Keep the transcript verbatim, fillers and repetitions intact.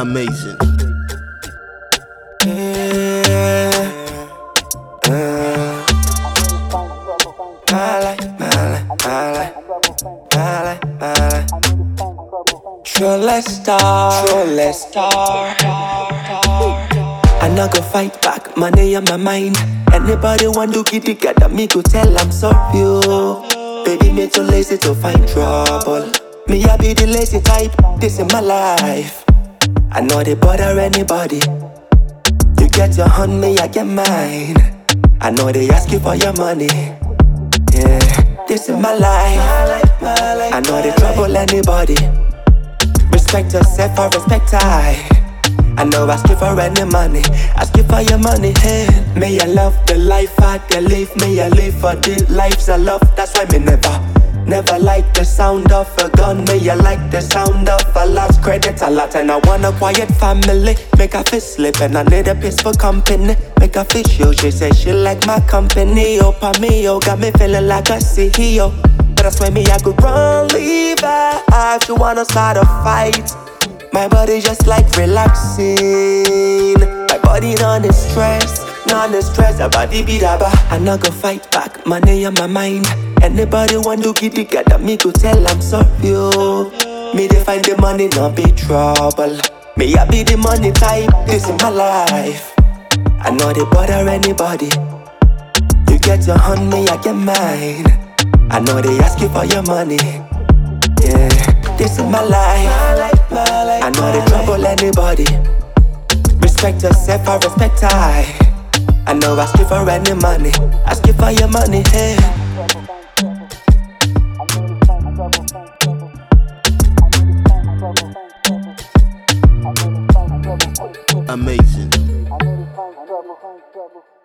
Amazing. Yeah. Uh, my life, my life, my life, my life, my life. Troll star, troll star. I not go fight back, money on my mind. Anybody want to get together, me go tell I'm sorry. Oh. Baby, me too lazy to find trouble. Me I be the lazy type, this is my life. I know they bother anybody. You get your hand, me I get mine. I know they ask you for your money. Yeah, this is my life. I know they trouble anybody. Respect yourself, I respect I. I know ask you for any money, ask you for your money. Hey, may I love the life I can live. May I live for the lives I love. That's why me never, never like the sound of a gun. May I like the sound of a lost credit a lot. And I want a quiet family. Make a fish sleep and I need a peaceful company. Make a fish yo, she say she like my company. Oh, pa me, oh, got me feeling like a C E O. But that's why me I could run, leave her if you wanna start a fight. My body just like relaxing. My body none is stress, none is stress. My body be daba. I not go fight back, money on my mind. Anybody want to get together, me go tell I'm sorry. Oh. Me they find the money, not be trouble. Me I be the money type, this is my life. I know they bother anybody. You get your hand, me I get mine. I know they ask you for your money. Yeah, this is my life. I know they trouble anybody. Respect yourself, I respect I. I know ask you for any money, ask you for your money. Hey. Amazing.